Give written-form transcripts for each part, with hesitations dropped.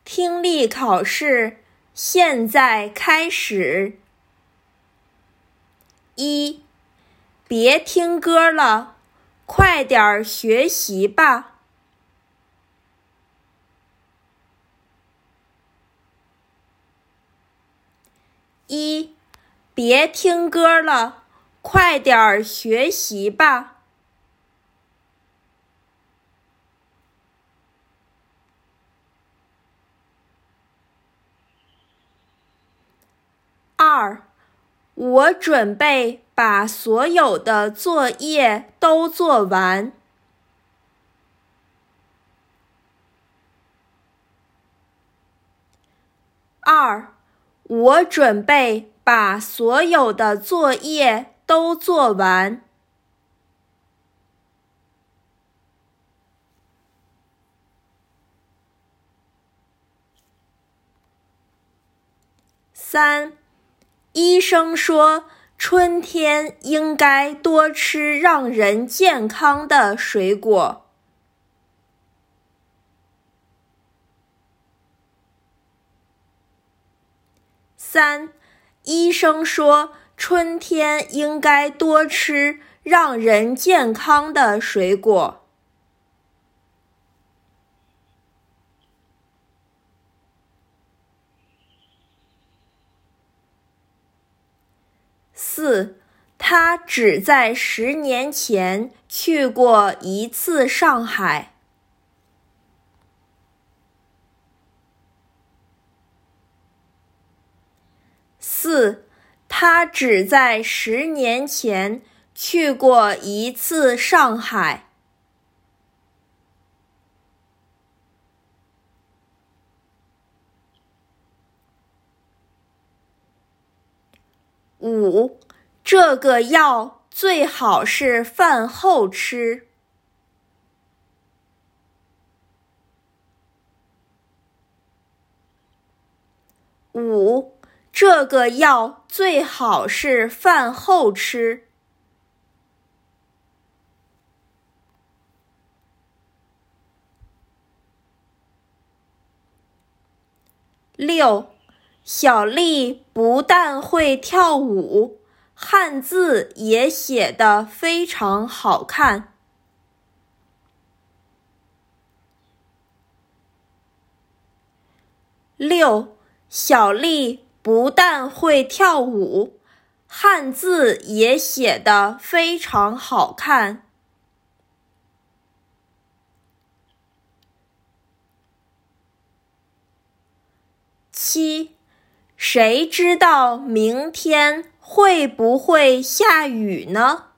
听力考试现在开始。1. 别听歌了，快点学习吧。1. 别听歌了，快点学习吧。2. 我准备把所有的作业都做完。2. 我准备把所有的作业都做完。3. 医生说，春天应该多吃让人健康的水果。3. 医生说，春天应该多吃让人健康的水果。4. 他只在10年前去过一次上海。4. 他只在10年前去过一次上海。5. 这个药最好是饭后吃。5. 这个药最好是饭后吃。6. 小丽不但会跳舞，汉字也写得非常好看。6. 小丽不但会跳舞，汉字也写得非常好看。7. 谁知道明天会不会下雨呢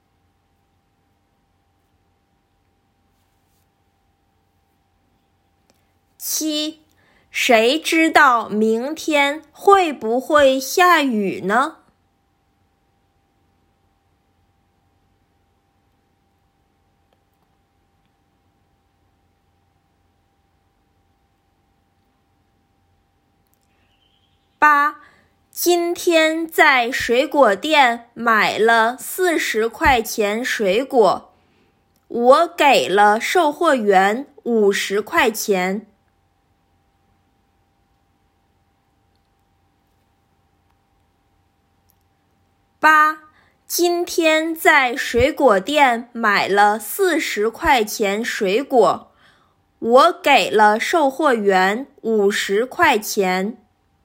？7. 谁知道明天会不会下雨呢？8. 今天在水果店买了40块钱水果，我给了售货员50块钱。8. 今天在水果店买了40块钱水果，我给了售货员50块钱。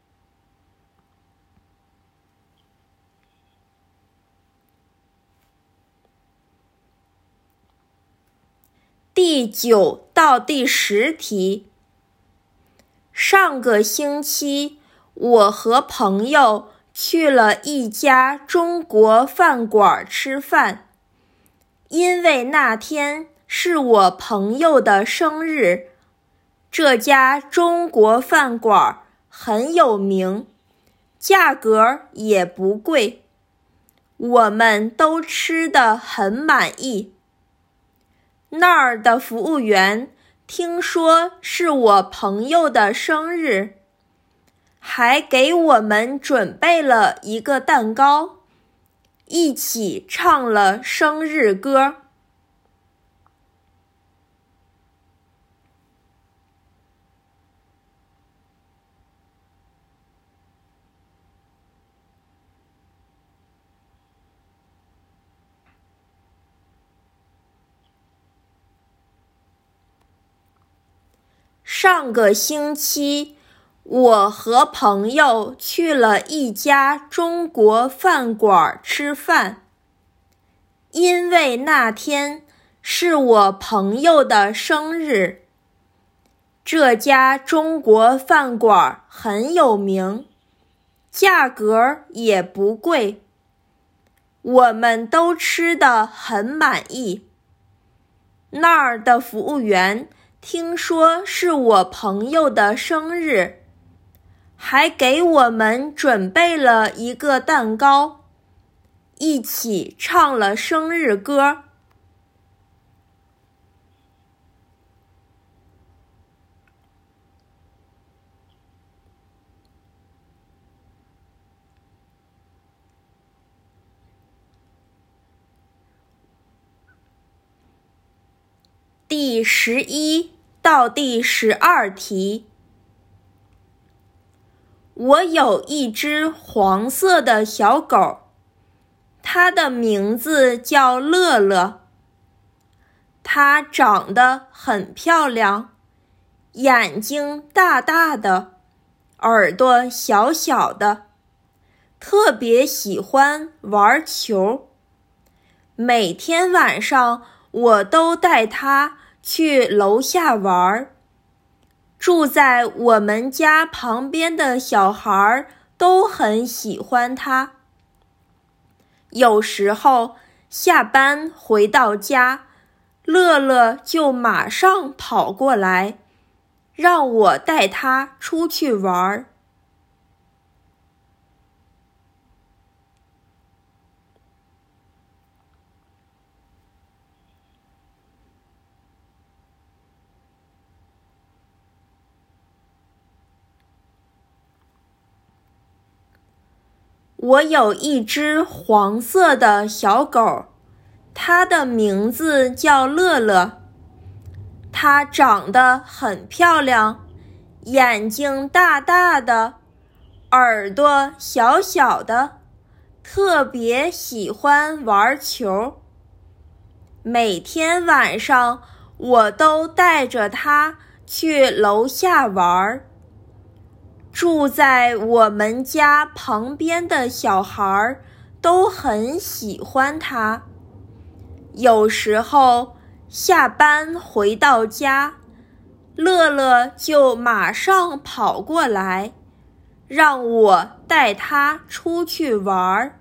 第9到第10题。上个星期，我和朋友去了一家中国饭馆吃饭，因为那天是我朋友的生日。这家中国饭馆很有名，价格也不贵，我们都吃得很满意。那儿的服务员听说是我朋友的生日，还给我们准备了一个蛋糕，一起唱了生日歌。 上个星期，我和朋友去了一家中国饭馆吃饭。因为那天是我朋友的生日，这家中国饭馆很有名，价格也不贵，我们都吃得很满意。那儿的服务员听说是我朋友的生日，还给我们准备了一个蛋糕，一起唱了生日歌。第11到第12题。我有一只黄色的小狗，它的名字叫乐乐。它长得很漂亮，眼睛大大的，耳朵小小的，特别喜欢玩球。每天晚上我都带它去楼下玩。住在我们家旁边的小孩都很喜欢它。有时候下班回到家，乐乐就马上跑过来，让我带它出去玩。我有一只黄色的小狗，它的名字叫乐乐。它长得很漂亮，眼睛大大的，耳朵小小的，特别喜欢玩球。每天晚上我都带着它去楼下玩。住在我们家旁边的小孩都很喜欢它。有时候下班回到家，乐乐就马上跑过来，让我带它出去玩。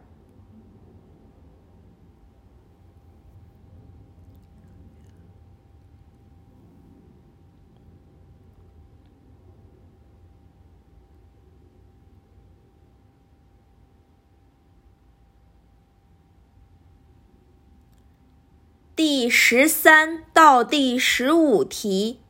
第13到第15题。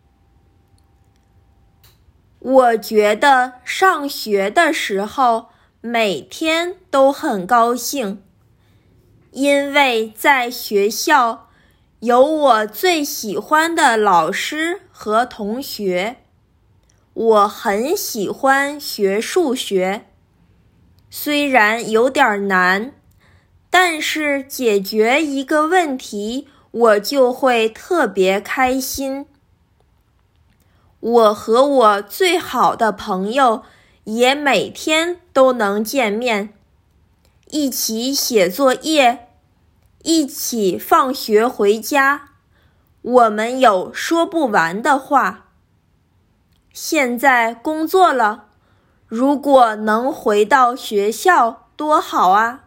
我觉得上学的时候每天都很高兴，因为在学校有我最喜欢的老师和同学。我很喜欢学数学，虽然有点难，但是解决一个问题，我就会特别开心。我和我最好的朋友也每天都能见面，一起写作业，一起放学回家，我们有说不完的话。现在工作了，如果能回到学校多好啊！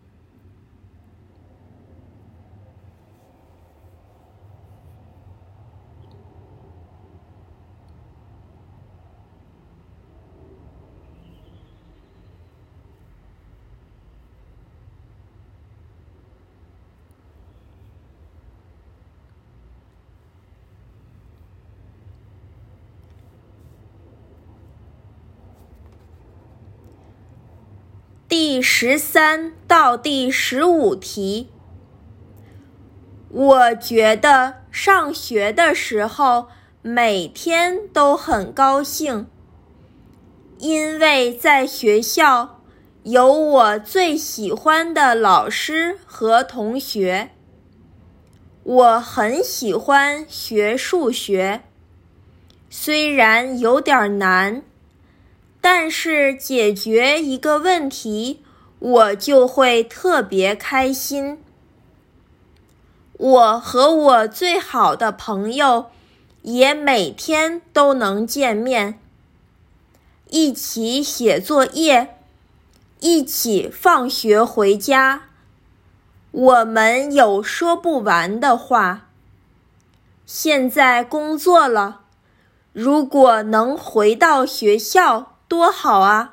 第13到第15题。我觉得上学的时候每天都很高兴，因为在学校有我最喜欢的老师和同学。我很喜欢学数学， 虽然有点难，但是解决一个问题，我就会特别开心。我和我最好的朋友也每天都能见面，一起写作业，一起放学回家。我们有说不完的话。现在工作了，如果能回到学校，多好啊！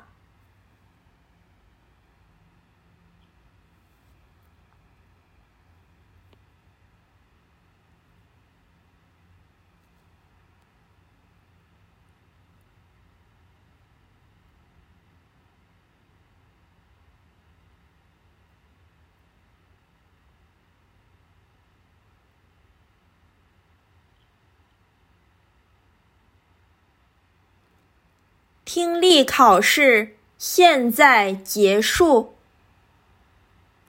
听力考试现在结束。